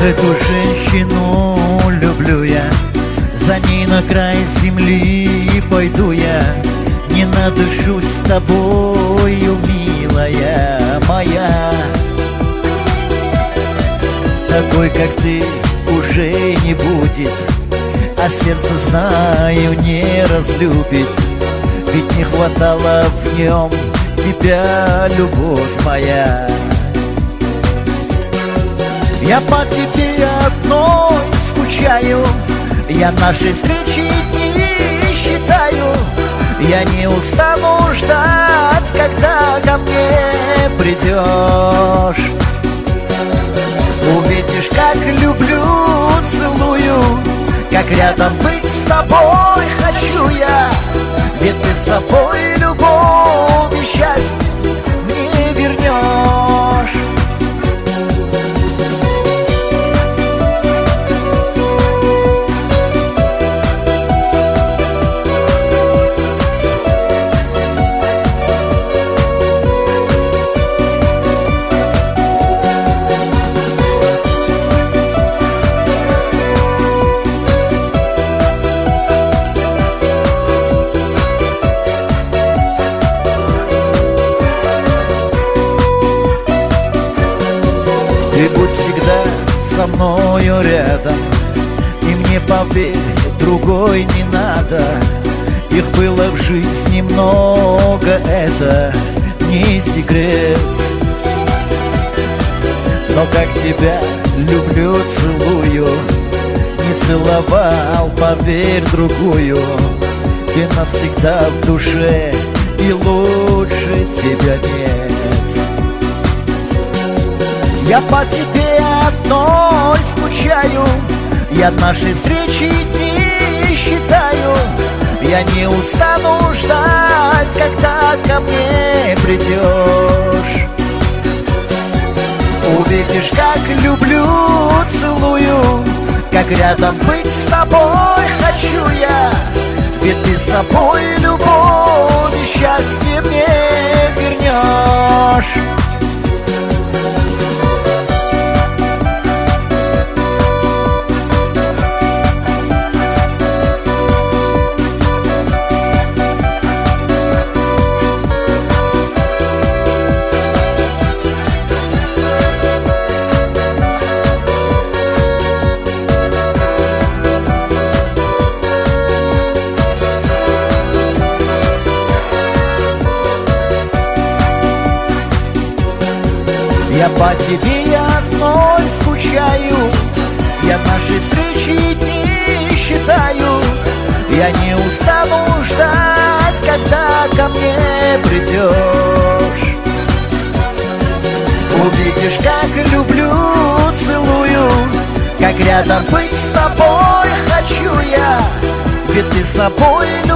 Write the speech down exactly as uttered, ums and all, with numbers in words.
Эту женщину люблю я, за ней на край земли пойду я. Не надышусь с тобою, милая моя. Такой, как ты, уже не будет, а сердце, знаю, не разлюбит. Ведь не хватало в нем тебя, любовь моя. Я по тебе одной скучаю, я нашей встречи дни считаю. Я не устану ждать, когда ко мне придешь. Увидишь, как люблю, целую, как рядом быть с тобой хочу я. Ведь ты с собой любовь и счастье мне вернешь. Ты будь всегда со мною рядом, и мне, поверь, другой не надо. Их было в жизни много, это не секрет. Но как тебя люблю, целую, не целовал, поверь, другую. Ты навсегда в душе, и лучше тебя нет. Я по тебе одной скучаю, я нашей встречи дни считаю. Я не устану ждать, когда ко мне придешь. Увидишь, как люблю, целую, как рядом быть с тобой хочу я. Ведь ты с собой любовь и счастье мне вернешь. Я по тебе одной скучаю, я нашей встречи дни считаю. Я не устану ждать, когда ко мне придешь. Увидишь, как люблю, целую, как рядом быть с тобой хочу я. Ведь ты с собой любишь.